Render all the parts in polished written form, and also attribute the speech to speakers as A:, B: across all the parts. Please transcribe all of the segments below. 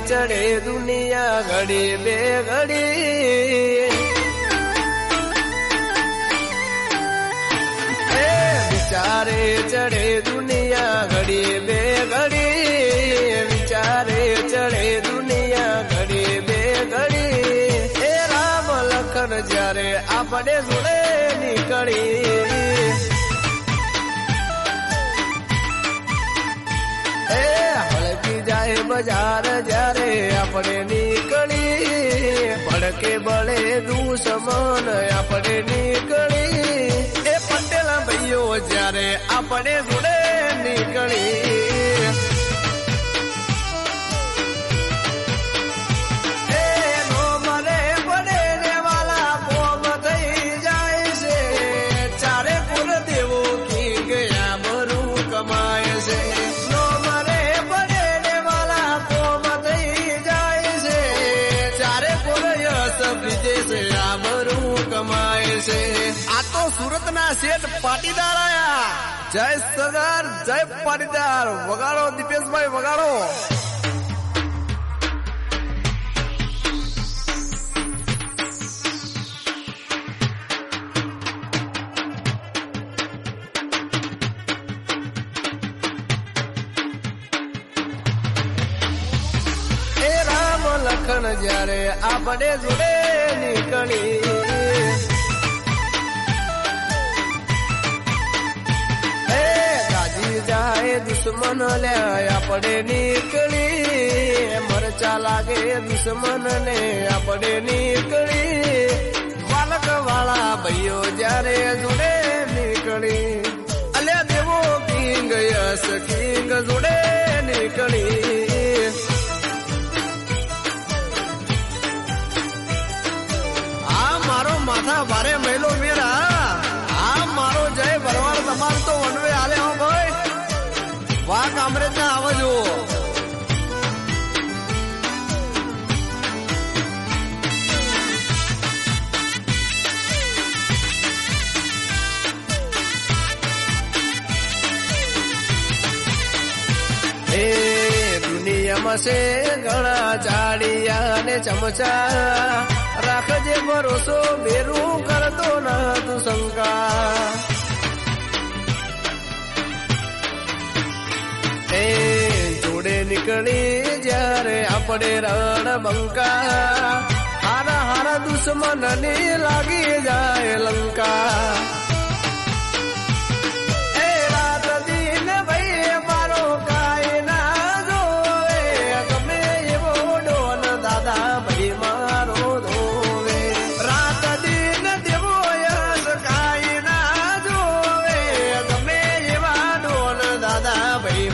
A: ચડે દુનિયા ઘડી બે ઘડી વિચારે ચડે દુનિયા ઘડી બે ઘડી વિચારે ચડે દુનિયા ઘડી બે ઘડી એ રામ લખન જ્યારે આપણે જોડે નીકળી એ હળકી જાય બજાર જ્યારે આપણે નીકળી ભડકે બળે દુશ્મન આપણે નીકળી એ પટેલા ભાઈઓ જ્યારે આપણે જોડે નીકળી આ તો સુરત ના શેઠ પાટીદાર આયા જય સરદાર જય પાટીદાર વગાડો દીપેશભાઈ વગાડો એ રામ લખન જ્યારે આપણે જોડે નીકળી જાય દુશ્મન લે આપણે નીકળી મરચા લાગે દુશ્મન ને આપણે નીકળી બાલક વાળા ભાઈઓ જ્યારે જોડે નીકળી અલ્યા દેવો કિંગ યસ કિંગ જોડે નીકળી આ મારો માથા ભારે મહિલો મેરા આ મારો જય ભરવાડ તમાર તો વનવે હાલે હો ભાઈ વાહ કામરેજ ના આવજો એ દુનિયામાં છે ઘણા ચાડિયા ને ચમચા રાખજે ભરોસો બેરું કરતો ના તું શંકા જોડે નીકળી જ્યારે આપણે રણ બંકા હારા હારા દુશ્મન ની લાગી જાય લંકા એ રાત દિન ભાઈ મારો કાય ના જોવે ગમે એવો ડોન દાદા ભાઈ મારો ધોવે રાત દિન દેવો યસ કાય ના જોવે ગમે એવા ડોન દાદા ભાઈ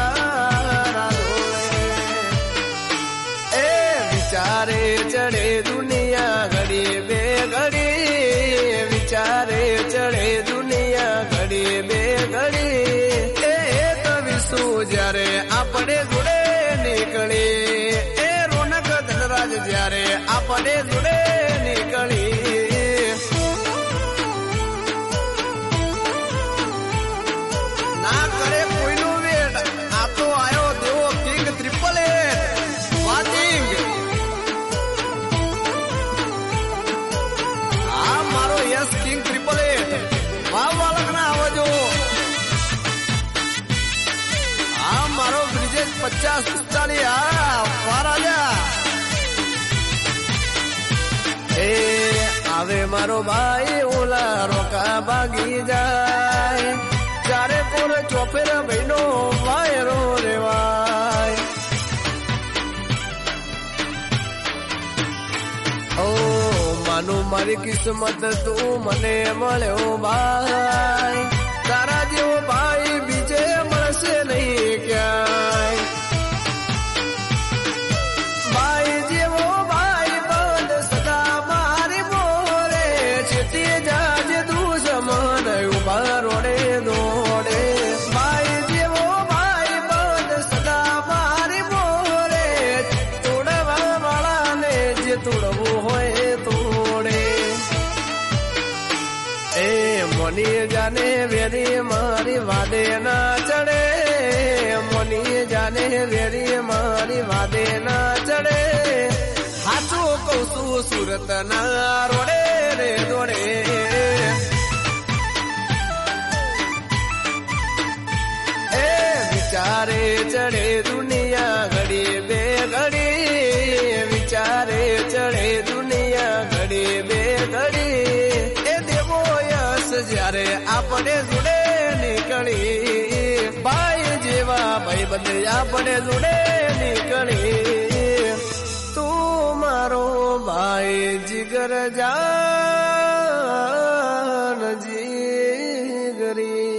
A: વિચારે ચડે દુનિયા ઘડી બે ઘડી વિચારે ચડે દુનિયા ઘડી બે ઘડી એ તવીશું જ્યારે આપણે જોડે નીકળી એ રોનક ધનરાજ જ્યારે આપણે જોડે નીકળી ના કરે કોઈનું વેટ આ તો આવ્યો દેવો king triple waiting yes king 888 wow વાલક ના આવજો આ મારો બ્રિજેશ 50 વારાજા એ આવે મારો ભાઈ ઓલા રોકા ભાગી જાય ચારે કોર ચોફેર ભાઈનો વાયરો રેવાય ઓ માનું મારી કિસ્મત તું મને મળ્યો ભાઈ તારા જેવો ભાઈ બીજે મળશે નહીં ક્યાંય ભાઈ જેવો ભાઈ બંધ સદા મારી બોરે છેતી જાજે દુશ્મન ઉભા રોડે દોડે ભાઈ જેવો ભાઈ બંધ સદા મારી બોરે તોડવા વાળાને જે તોડવું હોય તોડે એ મોની જાને વેરી મારી વાદે ના ચડે મોની જાને વેરી મારી વાદે ના ચડે હાચું કહું છું સુરત ના રોડે રે દોડે વિચારે ચડે દુનિયા ઘડી બે ઘડી વિચારે ચડે દુનિયા ઘડી બે ઘડી એ દેવો યશ જ્યારે આપણે જોડે નીકળી ભાઈ જેવા ભાઈ બંધ આપણે જોડે નીકળી તું મારો ભાઈ જીગર જાન જીગરી